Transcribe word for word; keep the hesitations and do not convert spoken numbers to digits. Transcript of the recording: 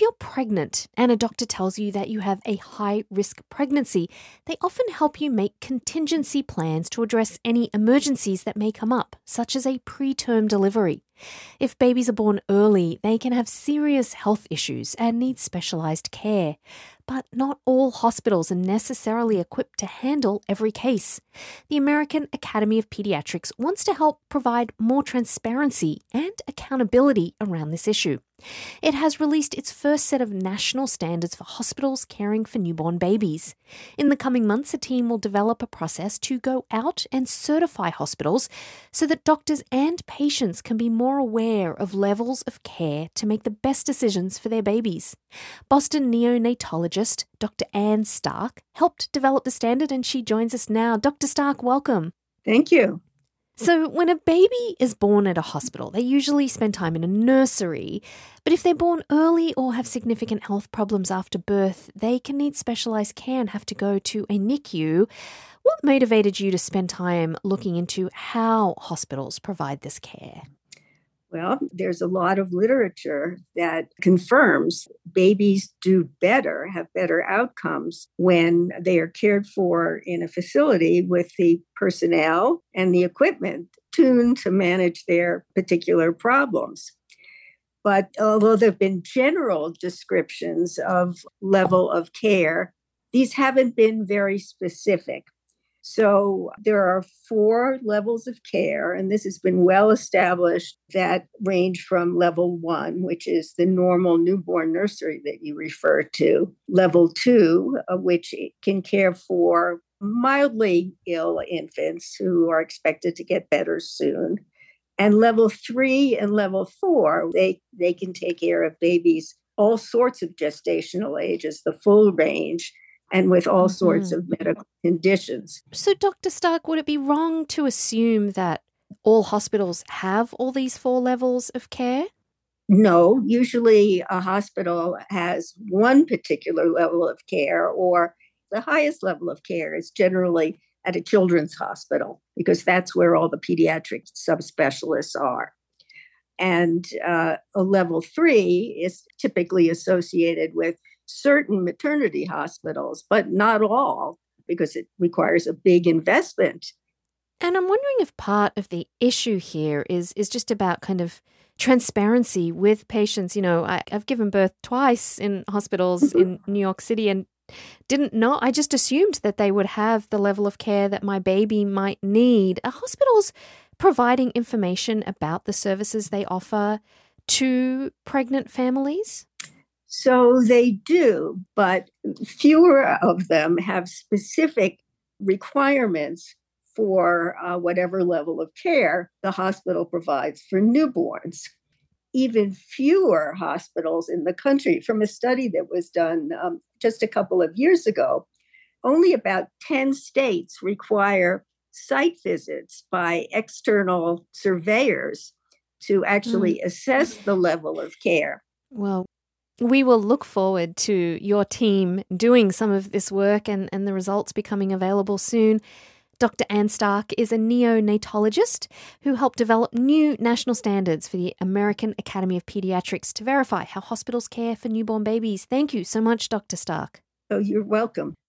you're pregnant and a doctor tells you that you have a high-risk pregnancy, they often help you make contingency plans to address any emergencies that may come up, such as a preterm delivery. If babies are born early, they can have serious health issues and need specialised care. But not all hospitals are necessarily equipped to handle every case. The American Academy of Pediatrics wants to help provide more transparency and accountability around this issue. It has released its first set of national standards for hospitals caring for newborn babies. In the coming months, a team will develop a process to go out and certify hospitals so that doctors and patients can be more aware of levels of care to make the best decisions for their babies. Boston neonatologist Doctor Anne Stark helped develop the standard, and she joins us now. Doctor Stark, welcome. Thank you. So when a baby is born at a hospital, they usually spend time in a nursery. But if they're born early or have significant health problems after birth, they can need specialised care and have to go to a N I C U. What motivated you to spend time looking into how hospitals provide this care? Well, there's a lot of literature that confirms babies do better, have better outcomes when they are cared for in a facility with the personnel and the equipment tuned to manage their particular problems. But although there have been general descriptions of level of care, these haven't been very specific. So there are four levels of care, and this has been well established, that range from level one, which is the normal newborn nursery that you refer to, level two, uh, which can care for mildly ill infants who are expected to get better soon, and level three and level four, they, they can take care of babies all sorts of gestational ages, the full range, and with all mm-hmm. sorts of medical conditions. So, Doctor Stark, would it be wrong to assume that all hospitals have all these four levels of care? No, usually a hospital has one particular level of care, or the highest level of care is generally at a children's hospital, because that's where all the pediatric subspecialists are. And uh, a level three is typically associated with certain maternity hospitals, but not all, because it requires a big investment. And I'm wondering if part of the issue here is is just about kind of transparency with patients. You know, I, I've given birth twice in hospitals in New York City and didn't know. I just assumed that they would have the level of care that my baby might need. Are hospitals providing information about the services they offer to pregnant families? So they do, but fewer of them have specific requirements for uh, whatever level of care the hospital provides for newborns. Even fewer hospitals in the country, from a study that was done um, just a couple of years ago, only about ten states require site visits by external surveyors to actually mm. assess the level of care. Well, we will look forward to your team doing some of this work and, and the results becoming available soon. Doctor Anne Stark is a neonatologist who helped develop new national standards for the American Academy of Pediatrics to verify how hospitals care for newborn babies. Thank you so much, Doctor Stark. Oh, you're welcome.